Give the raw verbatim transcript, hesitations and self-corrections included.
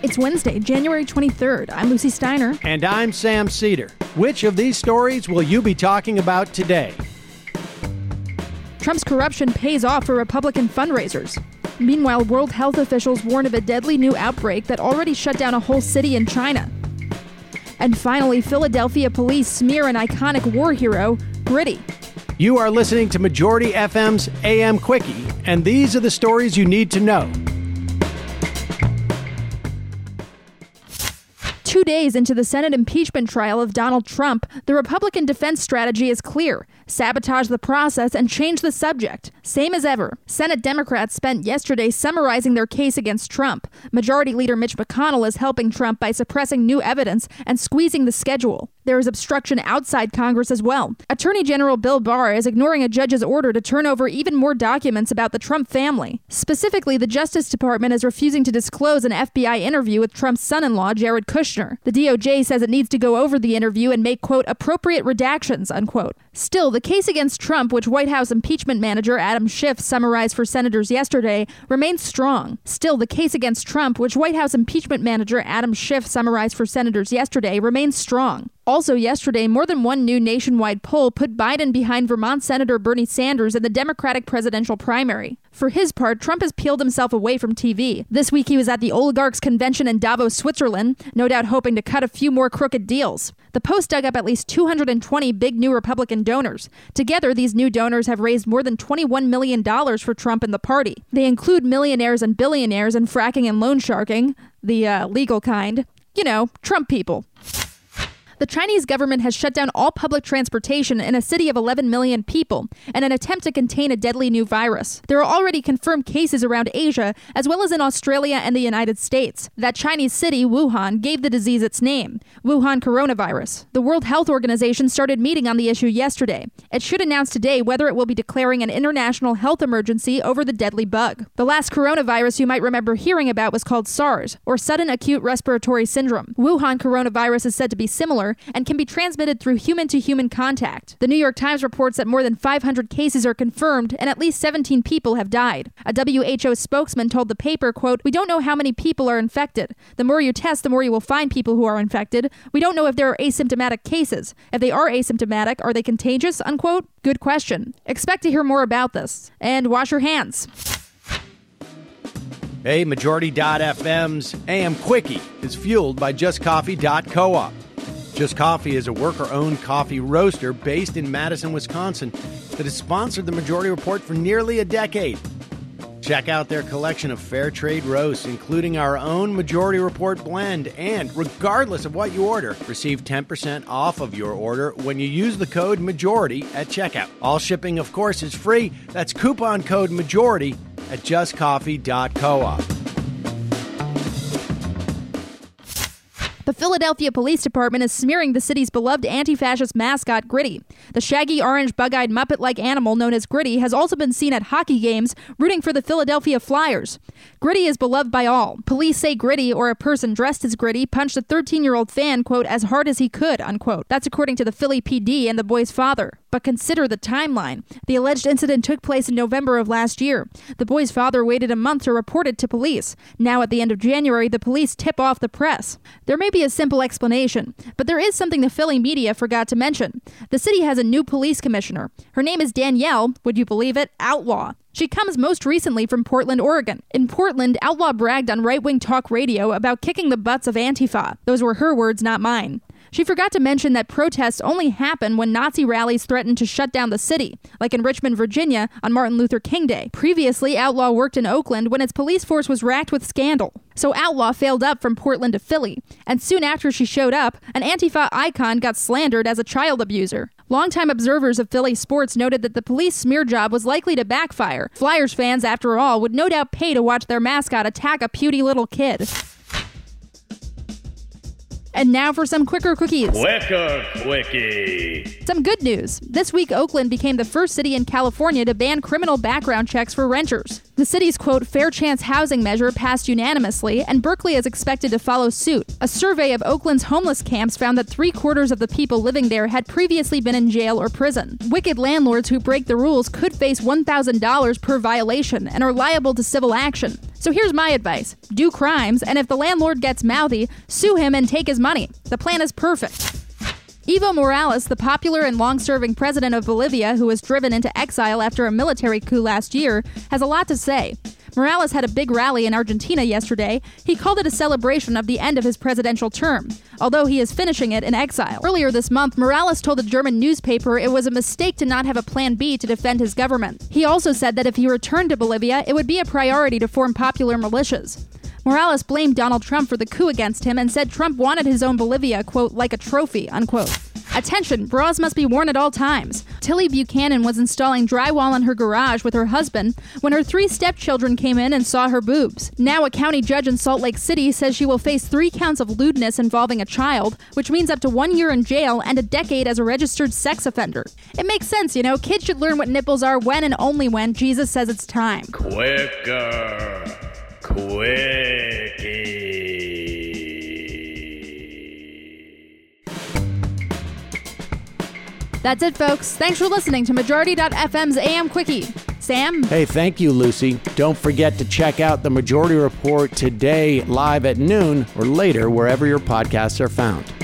It's Wednesday, January twenty-third. I'm Lucy Steiner. And I'm Sam Cedar. Which of these stories will you be talking about today? Trump's corruption pays off for Republican fundraisers. Meanwhile, World Health officials warn of a deadly new outbreak that already shut down a whole city in China. And finally, Philadelphia police smear an iconic war hero, Gritty. You are listening to Majority F M's A M Quickie, and these are the stories you need to know. Two days into the Senate impeachment trial of Donald Trump, the Republican defense strategy is clear. Sabotage the process and change the subject. Same as ever. Senate Democrats spent yesterday summarizing their case against Trump. Majority Leader Mitch McConnell is helping Trump by suppressing new evidence and squeezing the schedule. There is obstruction outside Congress as well. Attorney General Bill Barr is ignoring a judge's order to turn over even more documents about the Trump family. Specifically, the Justice Department is refusing to disclose an F B I interview with Trump's son-in-law, Jared Kushner. The D O J says it needs to go over the interview and make, quote, appropriate redactions, unquote. Still, the case against Trump, which White House impeachment manager Adam Schiff summarized for senators yesterday, remains strong. Still, the case against Trump, which White House impeachment manager Adam Schiff summarized for senators yesterday, remains strong. Also yesterday, more than one new nationwide poll put Biden behind Vermont Senator Bernie Sanders in the Democratic presidential primary. For his part, Trump has peeled himself away from T V. This week he was at the Oligarchs Convention in Davos, Switzerland, no doubt hoping to cut a few more crooked deals. The Post dug up at least two hundred twenty big new Republican donors. Together, these new donors have raised more than twenty-one million dollars for Trump and the party. They include millionaires and billionaires in fracking and loan sharking, the uh, legal kind. You know, Trump people. The Chinese government has shut down all public transportation in a city of eleven million people in an attempt to contain a deadly new virus. There are already confirmed cases around Asia, as well as in Australia and the United States. That Chinese city, Wuhan, gave the disease its name, Wuhan coronavirus. The World Health Organization started meeting on the issue yesterday. It should announce today whether it will be declaring an international health emergency over the deadly bug. The last coronavirus you might remember hearing about was called SARS, or Sudden Acute Respiratory Syndrome. Wuhan coronavirus is said to be similar and can be transmitted through human-to-human contact. The New York Times reports that more than five hundred cases are confirmed and at least seventeen people have died. A W H O spokesman told the paper, quote, "We don't know how many people are infected. The more you test, the more you will find people who are infected. We don't know if there are asymptomatic cases. If they are asymptomatic, are they contagious?" Unquote. Good question. Expect to hear more about this. And wash your hands. Hey, Majority F M's A M Quickie is fueled by just coffee dot coop. Just Coffee is a worker-owned coffee roaster based in Madison, Wisconsin that has sponsored the Majority Report for nearly a decade. Check out their collection of fair trade roasts, including our own Majority Report blend, and regardless of what you order, receive ten percent off of your order when you use the code MAJORITY at checkout. All shipping, of course, is free. That's coupon code MAJORITY at just coffee dot coop. The Philadelphia Police Department is smearing the city's beloved anti-fascist mascot, Gritty. The shaggy, orange, bug-eyed, Muppet-like animal known as Gritty has also been seen at hockey games rooting for the Philadelphia Flyers. Gritty is beloved by all. Police say Gritty, or a person dressed as Gritty, punched a thirteen-year-old fan, quote, as hard as he could, unquote. That's according to the Philly P D and the boy's father. But consider the timeline. The alleged incident took place in November of last year. The boy's father waited a month to report it to police. Now, at the end of January, the police tip off the press. There may be a simple explanation, but there is something the Philly media forgot to mention. The city has a new police commissioner. Her name is Danielle, would you believe it, Outlaw. She comes most recently from Portland, Oregon. In Portland, Outlaw bragged on right-wing talk radio about kicking the butts of Antifa. Those were her words, not mine. She forgot to mention that protests only happen when Nazi rallies threaten to shut down the city, like in Richmond, Virginia on Martin Luther King Day. Previously, Outlaw worked in Oakland when its police force was racked with scandal. So Outlaw failed up from Portland to Philly, and soon after she showed up, an Antifa icon got slandered as a child abuser. Longtime observers of Philly sports noted that the police smear job was likely to backfire. Flyers fans, after all, would no doubt pay to watch their mascot attack a puny little kid. And now for some quicker quickies. Quicker quickie. Some good news. This week, Oakland became the first city in California to ban criminal background checks for renters. The city's, quote, fair chance housing measure passed unanimously, and Berkeley is expected to follow suit. A survey of Oakland's homeless camps found that three quarters of the people living there had previously been in jail or prison. Wicked landlords who break the rules could face one thousand dollars per violation and are liable to civil action. So here's my advice. Do crimes, and if the landlord gets mouthy, sue him and take his money. The plan is perfect. Evo Morales, the popular and long-serving president of Bolivia who was driven into exile after a military coup last year, has a lot to say. Morales had a big rally in Argentina yesterday. He called it a celebration of the end of his presidential term, although he is finishing it in exile. Earlier this month, Morales told a German newspaper it was a mistake to not have a plan B to defend his government. He also said that if he returned to Bolivia, it would be a priority to form popular militias. Morales blamed Donald Trump for the coup against him and said Trump wanted his own Bolivia, quote, like a trophy, unquote. Attention, bras must be worn at all times. Tilly Buchanan was installing drywall in her garage with her husband when her three stepchildren came in and saw her boobs. Now a county judge in Salt Lake City says she will face three counts of lewdness involving a child, which means up to one year in jail and a decade as a registered sex offender. It makes sense, you know, kids should learn what nipples are when and only when Jesus says it's time. Quicker. Quickie. That's it, folks. Thanks for listening to Majority dot F M's A M Quickie. Sam? Hey, thank you, Lucy. Don't forget to check out the Majority Report today live at noon or later wherever your podcasts are found.